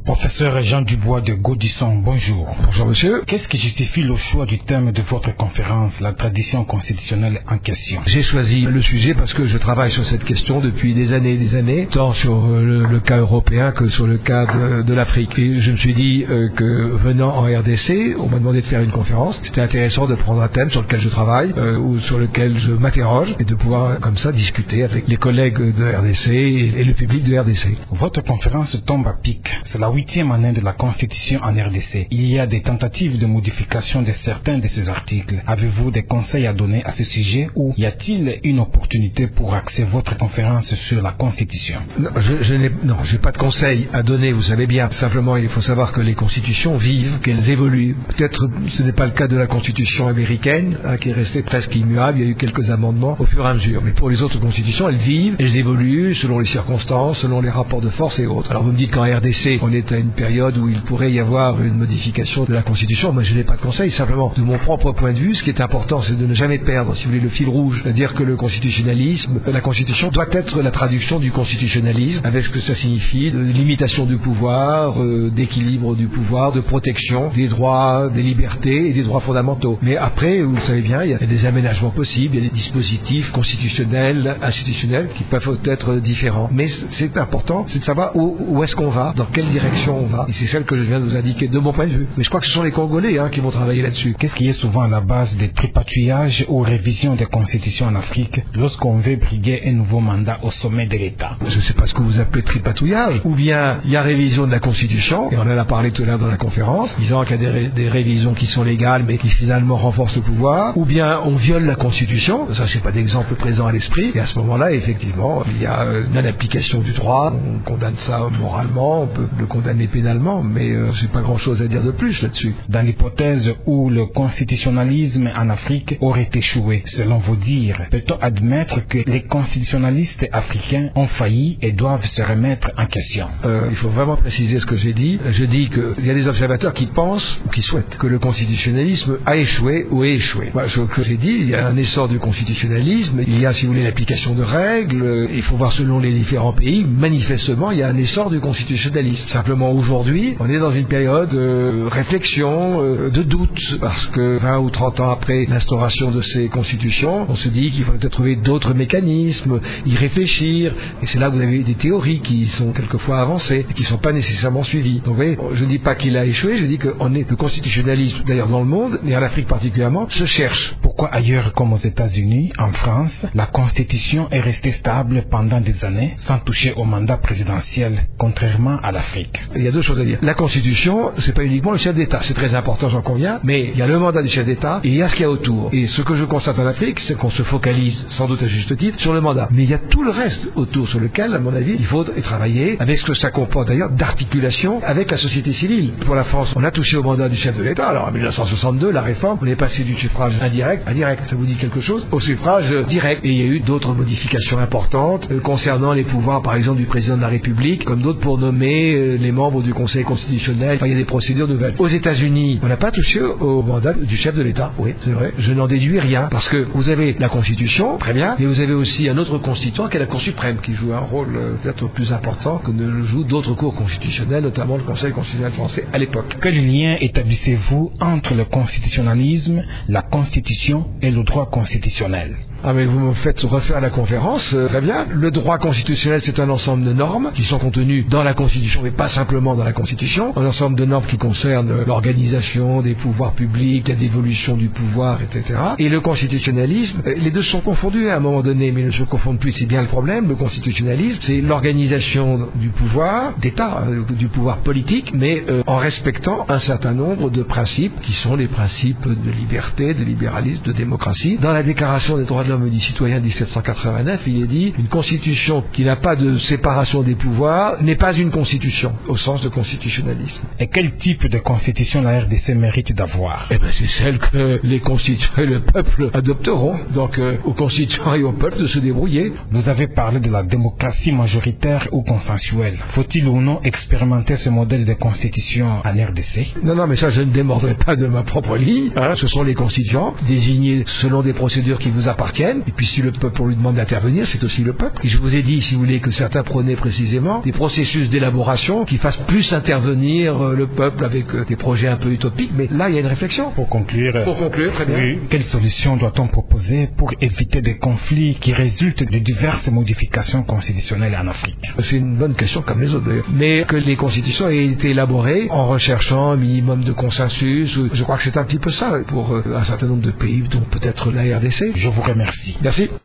Professeur Jean Dubois de Gaudisson, bonjour. Bonjour monsieur. Qu'est-ce qui justifie le choix du thème de votre conférence, la tradition constitutionnelle en question? J'ai choisi le sujet parce que je travaille sur cette question depuis des années, tant sur le cas européen que sur le cas de l'Afrique. Et je me suis dit que venant en RDC, on m'a demandé de faire une conférence. C'était intéressant de prendre un thème sur lequel je travaille ou sur lequel je m'interroge et de pouvoir comme ça discuter avec les collègues de RDC et le public de RDC. Votre conférence tombe à pic. C'est la 8e année de la Constitution en RDC. Il y a des tentatives de modification de certains de ces articles. Avez-vous des conseils à donner à ce sujet ou y a-t-il une opportunité pour axer votre conférence sur la Constitution? Non, je n'ai pas de conseils à donner, vous savez bien. Simplement, il faut savoir que les constitutions vivent, qu'elles évoluent. Peut-être ce n'est pas le cas de la Constitution américaine, qui est restée presque immuable. Il y a eu quelques amendements au fur et à mesure. Mais pour les autres constitutions, elles vivent, elles évoluent selon les circonstances, selon les rapports de force et autres. Alors vous me dites qu'en RDC, on est à une période où il pourrait y avoir une modification de la Constitution. Moi, je n'ai pas de conseil. Simplement, de mon propre point de vue, ce qui est important, c'est de ne jamais perdre, si vous voulez, le fil rouge. C'est-à-dire que le constitutionnalisme, la Constitution doit être la traduction du constitutionnalisme, avec ce que ça signifie de limitation du pouvoir, d'équilibre du pouvoir, de protection des droits, des libertés et des droits fondamentaux. Mais après, vous le savez bien, il y a des aménagements possibles, il y a des dispositifs constitutionnels, institutionnels qui peuvent être différents. Mais c'est important, c'est de savoir où est-ce qu'on va, dans quelle direction on va. Et c'est celle que je viens de vous indiquer de mon point de vue. Mais je crois que ce sont les Congolais qui vont travailler là-dessus. Qu'est-ce qui est souvent à la base des tripatouillages ou révisions des constitutions en Afrique lorsqu'on veut briguer un nouveau mandat au sommet de l'État? Je ne sais pas ce que vous appelez tripatouillage. Ou bien il y a révision de la Constitution, et on en a parlé tout à l'heure dans la conférence, disant qu'il y a des révisions qui sont légales mais qui finalement renforcent le pouvoir. Ou bien on viole la Constitution. Ça, je n'ai pas d'exemple présent à l'esprit. Et à ce moment-là, effectivement, il y a non-application du droit. On condamne ça moralement, on peut le condamner pénalement, mais j'ai pas grand-chose à dire de plus là-dessus. Dans l'hypothèse où le constitutionnalisme en Afrique aurait échoué, selon vos dires, peut-on admettre que les constitutionnalistes africains ont failli et doivent se remettre en question? Il faut vraiment préciser ce que j'ai dit. Je dis qu'il y a des observateurs qui pensent ou qui souhaitent que le constitutionnalisme a échoué ou est échoué. Ce que j'ai dit, il y a un essor du constitutionnalisme, il y a, si vous voulez, l'application de règles, il faut voir selon les différents pays, manifestement, il y a un essor du constitutionnalisme. Simplement, aujourd'hui, on est dans une période de réflexion, de doute, parce que 20 ou 30 ans après l'instauration de ces constitutions, on se dit qu'il faut peut-être trouver d'autres mécanismes, y réfléchir, et c'est là que vous avez des théories qui sont quelquefois avancées, et qui ne sont pas nécessairement suivies. Donc vous voyez, je ne dis pas qu'il a échoué, je dis que le constitutionnalisme, d'ailleurs dans le monde, et en Afrique particulièrement, se cherche. Pourquoi ailleurs comme aux États-Unis, en France, la Constitution est restée stable pendant des années, sans toucher au mandat présidentiel, contrairement à l'Afrique? Il y a deux choses à dire. La Constitution, c'est pas uniquement le chef d'État, c'est très important, j'en conviens, mais il y a le mandat du chef d'État et il y a ce qu'il y a autour. Et ce que je constate en Afrique, c'est qu'on se focalise, sans doute à juste titre, sur le mandat. Mais il y a tout le reste autour sur lequel, à mon avis, il faut travailler avec ce que ça comporte d'ailleurs d'articulation avec la société civile. Pour la France, on a touché au mandat du chef de l'État. Alors en 1962, la réforme, on est passé du suffrage indirect à direct. Ça vous dit quelque chose? Au suffrage direct. Et il y a eu d'autres modifications importantes concernant les pouvoirs, par exemple, du président de la République, comme d'autres pour nommer les membres du Conseil constitutionnel. Enfin, il y a des procédures nouvelles. Aux États-Unis, on n'a pas touché au mandat du chef de l'État. Oui, c'est vrai. Je n'en déduis rien. Parce que vous avez la Constitution, très bien, mais vous avez aussi un autre constituant qui est la Cour suprême, qui joue un rôle peut-être plus important que ne le jouent d'autres cours constitutionnels, notamment le Conseil constitutionnel français à l'époque. Quel lien établissez-vous entre le constitutionnalisme, la Constitution et le droit constitutionnel? Mais vous me faites refaire la conférence, très bien. Le droit constitutionnel, c'est un ensemble de normes qui sont contenues dans la Constitution, mais pas simplement dans la Constitution. Un ensemble de normes qui concernent l'organisation des pouvoirs publics, la dévolution du pouvoir, etc. Et le constitutionnalisme, les deux sont confondus à un moment donné, mais ils ne se confondent plus, c'est bien le problème. Le constitutionnalisme, c'est l'organisation du pouvoir, d'État, du pouvoir politique, mais en respectant un certain nombre de principes qui sont les principes de liberté, de libéralisme, de démocratie. Dans la Déclaration des droits de l'homme et du citoyen de 1789, il est dit une constitution qui n'a pas de séparation des pouvoirs n'est pas une constitution, au sens de constitutionnalisme. Et quel type de constitution la RDC mérite d'avoir? C'est celle que les constituants et le peuple adopteront. Donc aux constituants et au peuple de se débrouiller. Vous avez parlé de la démocratie majoritaire ou consensuelle. Faut-il ou non expérimenter ce modèle de constitution en RDC? Non, mais ça je ne démordrai pas de ma propre ligne. Ce sont les constituants désignés selon des procédures qui vous appartiennent appartienne. Et puis si le peuple lui demande d'intervenir, c'est aussi le peuple. Et je vous ai dit, si vous voulez, que certains prenaient précisément des processus d'élaboration qui fassent plus intervenir le peuple avec des projets un peu utopiques. Mais là, il y a une réflexion. Pour conclure, très bien. Oui. Quelle solution doit-on proposer pour éviter des conflits qui résultent de diverses modifications constitutionnelles en Afrique? C'est une bonne question comme les autres d'ailleurs. Mais que les constitutions aient été élaborées en recherchant un minimum de consensus, je crois que c'est un petit peu ça pour un certain nombre de pays, dont peut-être la RDC. Je vous remercie. Merci.